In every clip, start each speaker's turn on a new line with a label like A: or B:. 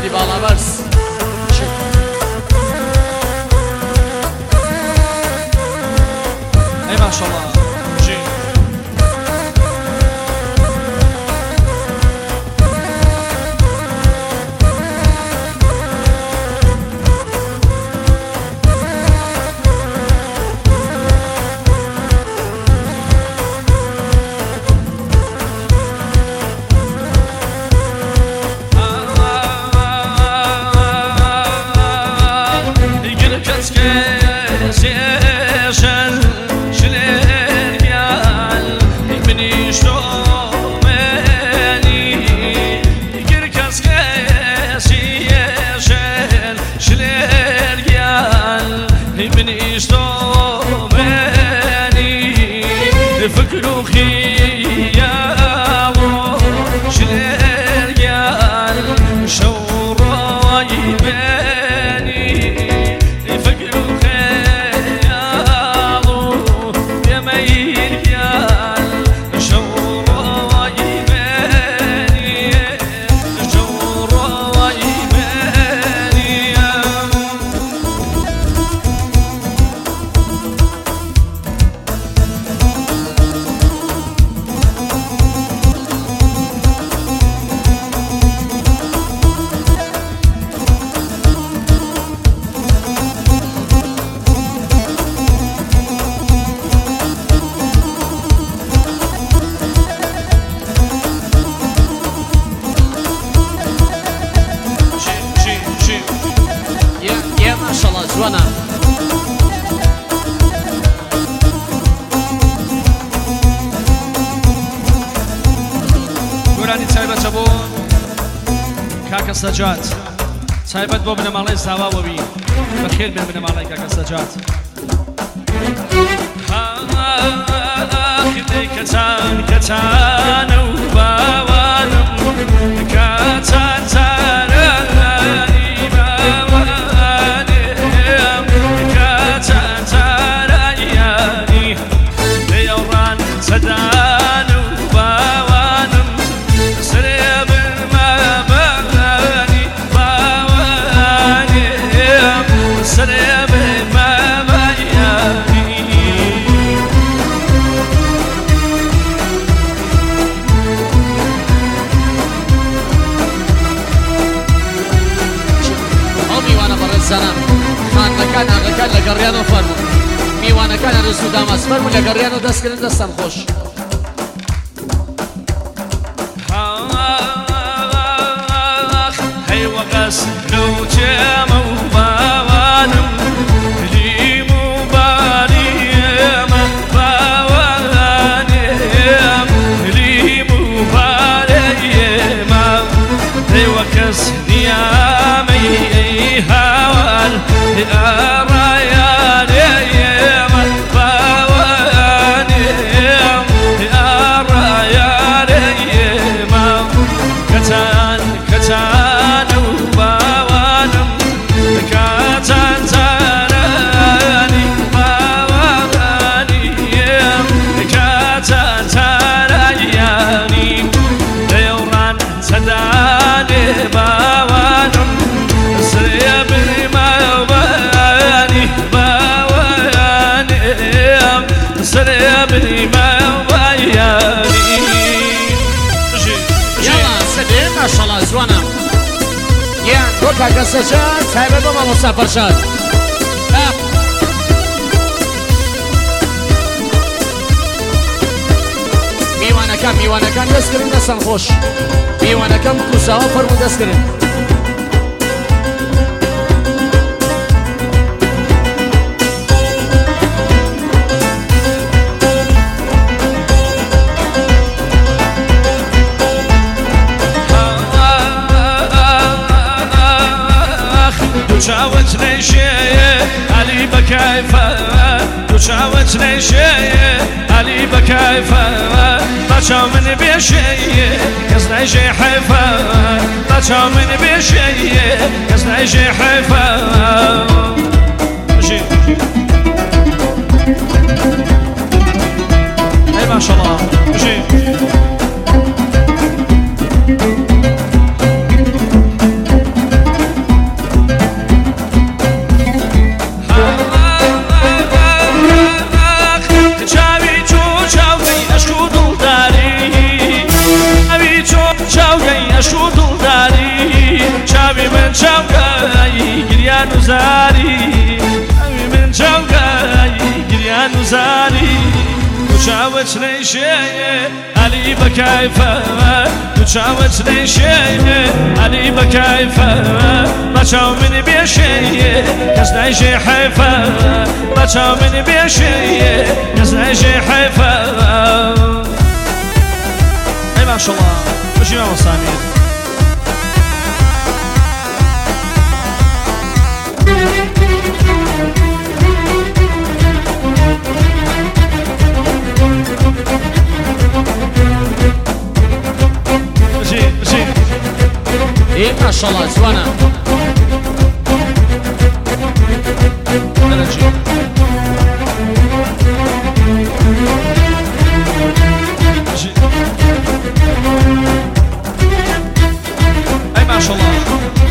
A: علی بالاورس
B: ای ماشاءالله جی
A: جوانا
B: گورانی تایبەت بۆ کاکە سەجاد تایبەت بۆ بنەماڵەی زاوا بۆ بی بەخێر بێن بنەماڵەی کاکە سەجاد کەتان کەتانە و باوانم کاتان تارانی باوانم کاتان تارایانی لێوڕان سەدان و باوانم سرێ بمەبانی باوانم سرێ
A: خانەکان ئاغەکان لە گەڕیانەوە فەرموون میوانەکان ڕست و داماس فەرموون لە گەڕیانەوە دەستکردن دەستان خۆش
B: هەیوە قەسن و جێمە و باوانم لیم و باریێمە باوانێم لیم و بارێمە هەیوە کەس نیامەی هاوار ئاڕایانێمە باوانێم ئاڕایانێمە کەتان کەتانە و باوانم کاتان تارانی باوانیم کاتان تارایانی لێوڕان سەدانێ باوانم سرێ بریمەوانی باوانیم سرێ بریمەوانی
A: یاڵا سەدێ ماشەڵڵا جوانە یان بۆ کاکە سەجاد تایبەت بۆ مامۆستا فەرشاد میوانەکان دەستکردن دەستان خۆش میوانەکان کوساوە فەرموو دەستکردن
B: دوچاوت نێشەیە عەلی بەکایفە دوچاوت نێشەیە عەلی بەکایفە بەچاو من بێشەیە کەس نایژێ حەیفە بەچاو من بێشەیە کەس نایژێ حەیفە ئەی ماشەڵڵا زاري وشاوت لي شيء علي بكيفه وشاوت لي شيء علي بكيفه بچاو من بيشي كسناي شي حيفه بچاو من بيشي كسناي شي حيفه اي ما شاء الله وش ما وصامي
A: إيه ما شاء الله زوانا
B: أي ما شاء الله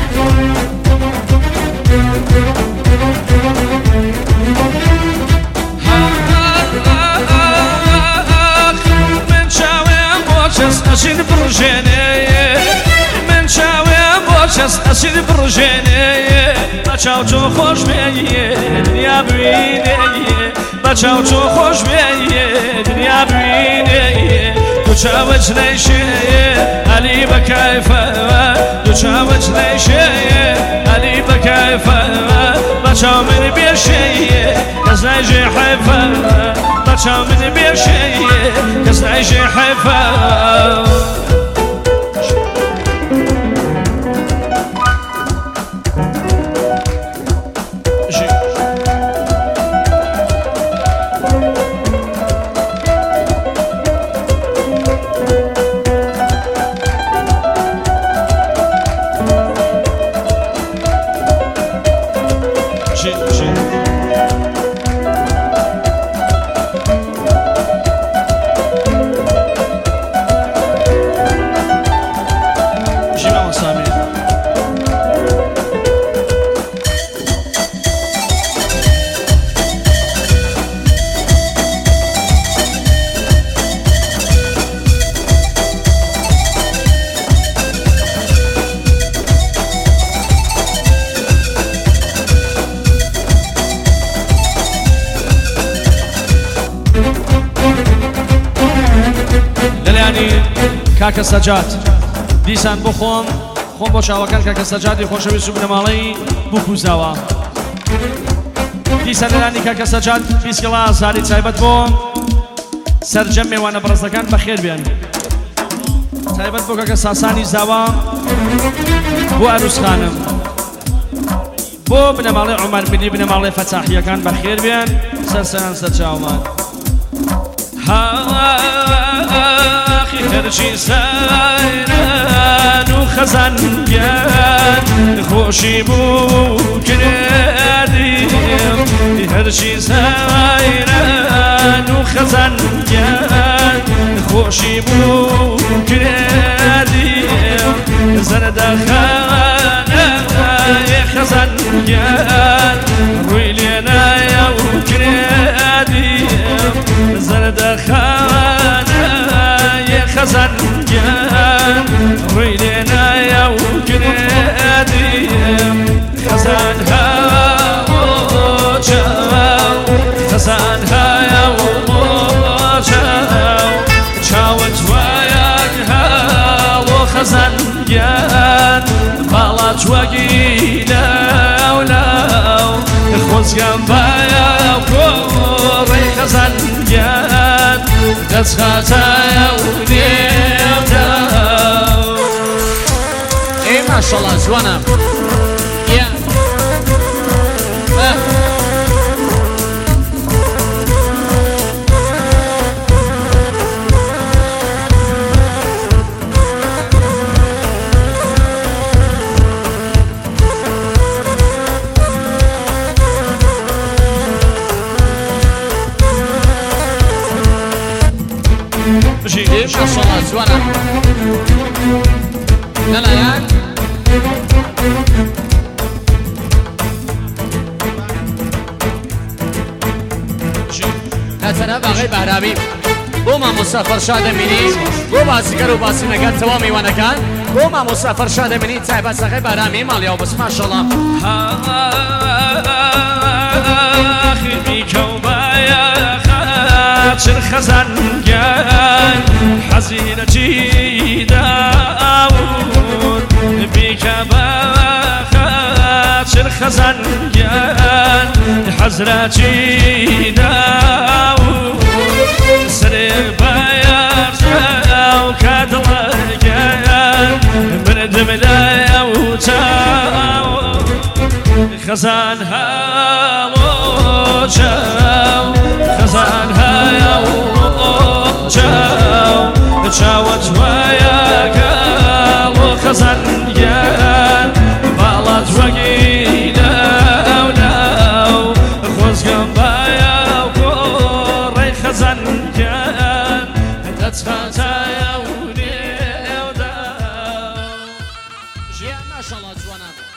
B: من شاوي بوشس أشين برجيني من شاوي بوشس أشين برجيني بچاو چو خوش بیه دنیا ببینه بچاو چو خوش بیه دنیا ببینه تو چاوش نیشه علی بکیفه تو چاوش نیشه علی بکیفه بچاو من بیشه کس نیشه حیفه بچاو من بیشه کس نیشه حیفه کاکە سەجات دیسان بۆ خۆم بۆ چاوەکان کاکە سەجاتی خۆشەویست و بنەماڵەی بکوزاوە دیسان لەلانی کاکە سەجات بیسکڵا زاری تایبەت بۆ سەرجەم میوانە بەڕێزەکان بەخێر بێن تایبەت بۆ کاکە ساسانی زاوە بۆ ئەروسخانم بۆ بنەماڵەی عومەر ملی بنەماڵەی فەتاحیەکان بەخێر بێن سەرسەران سەرچاومان هرچی سایران و خزانگان خوشی بو کردیم هرچی سایران و خزانگان خوشی بو کردیم زرد خانه خزانگان روی لینا یو کردیم زرد خانه خزانگان روی لینا یو کردیم خزان ها چاو خزان ها یو چاو چاوت وایان ها و خزانگان باڵات وەگی لاو لاو خۆزگەم بایا کۆڕی خەزانگیان دەست خاتایە و نێوداو
A: إيه ما شاء الله زوانا إيه ما شاء الله زوانا لا لا ياك هاتنا باغي بهرامي بوما مسافر شاد مني بوما سكر وباسي نقد توامي وانا كان بوما مسافر شاد مني تعب ساقي بهرامي ماليا وبس ما شاء الله
B: اخي بيك وبايا چر خزنگان حزینتی داود بیکبا چر خزنگان حزرتی داود سر بایر او کدلگان بردم لایو تاو خزان هاو چاو خزان هاو چاو چاو چوایا گالو خزان گان بالا جوگی ناو ناو خوزگم بایا کوری خزان گان دتخاتایا و نیو داو
A: ژیان ماشەڵڵا جوانان